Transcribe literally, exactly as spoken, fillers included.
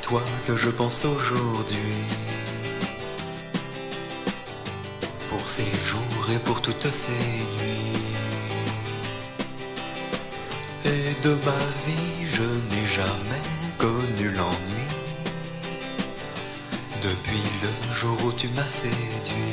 toi que je pense aujourd'hui. Pour ces jours et pour toutes ces nuits. Et de ma vie je n'ai jamais connu l'ennui. Depuis le jour où tu m'as séduit.